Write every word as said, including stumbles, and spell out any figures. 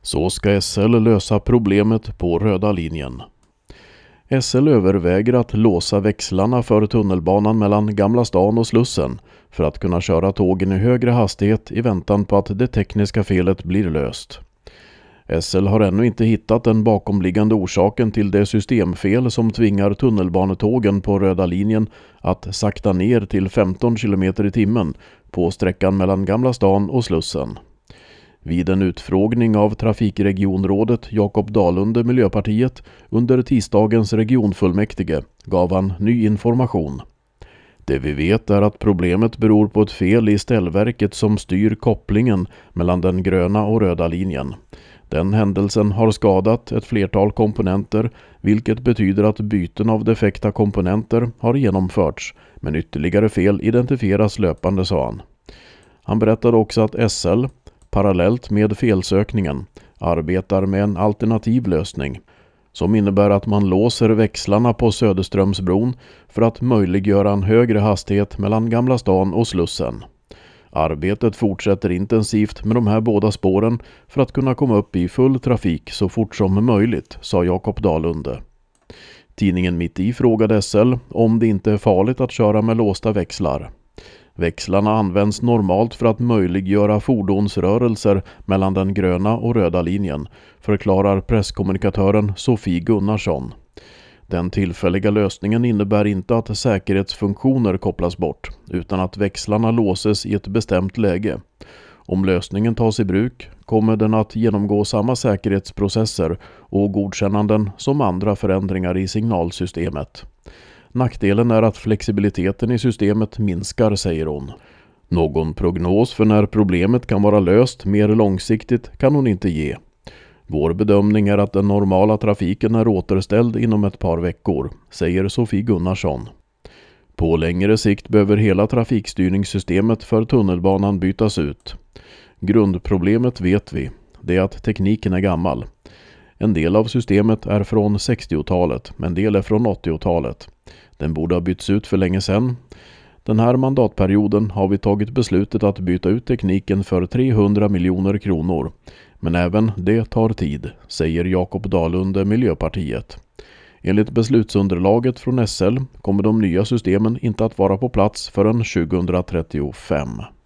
Så ska S L lösa problemet på röda linjen. S L överväger att låsa växlarna för tunnelbanan mellan Gamla stan och Slussen för att kunna köra tågen i högre hastighet i väntan på att det tekniska felet blir löst. S L har ännu inte hittat den bakomliggande orsaken till det systemfel som tvingar tunnelbanetågen på röda linjen att sakta ner till femton kilometer i timmen på sträckan mellan Gamla stan och Slussen. Vid en utfrågning av trafikregionrådet Jakob Dalunde, Miljöpartiet, under tisdagens regionfullmäktige gav han ny information. Det vi vet är att problemet beror på ett fel i ställverket som styr kopplingen mellan den gröna och röda linjen. Den händelsen har skadat ett flertal komponenter, vilket betyder att byten av defekta komponenter har genomförts, men ytterligare fel identifieras löpande, sa han. Han berättade också att S L, parallellt med felsökningen, arbetar med en alternativ lösning som innebär att man låser växlarna på Söderströmsbron för att möjliggöra en högre hastighet mellan Gamla stan och Slussen. Arbetet fortsätter intensivt med de här båda spåren för att kunna komma upp i full trafik så fort som möjligt, sa Jakob Dalunde. Tidningen Mitt i frågade S L om det inte är farligt att köra med låsta växlar. Växlarna används normalt för att möjliggöra fordonsrörelser mellan den gröna och röda linjen, förklarar presskommunikatören Sofie Gunnarsson. Den tillfälliga lösningen innebär inte att säkerhetsfunktioner kopplas bort, utan att växlarna låses i ett bestämt läge. Om lösningen tas i bruk kommer den att genomgå samma säkerhetsprocesser och godkännanden som andra förändringar i signalsystemet. Nackdelen är att flexibiliteten i systemet minskar, säger hon. Någon prognos för när problemet kan vara löst mer långsiktigt kan hon inte ge. Vår bedömning är att den normala trafiken är återställd inom ett par veckor, säger Sofie Gunnarsson. På längre sikt behöver hela trafikstyrningssystemet för tunnelbanan bytas ut. Grundproblemet vet vi, det är att tekniken är gammal. En del av systemet är från sextiotalet, en del är från åttiotalet. Den borde ha bytts ut för länge sedan. Den här mandatperioden har vi tagit beslutet att byta ut tekniken för trehundra miljoner kronor. Men även det tar tid, säger Jakob Dalunde, Miljöpartiet. Enligt beslutsunderlaget från S L kommer de nya systemen inte att vara på plats förrän tjugohundratrettiofem.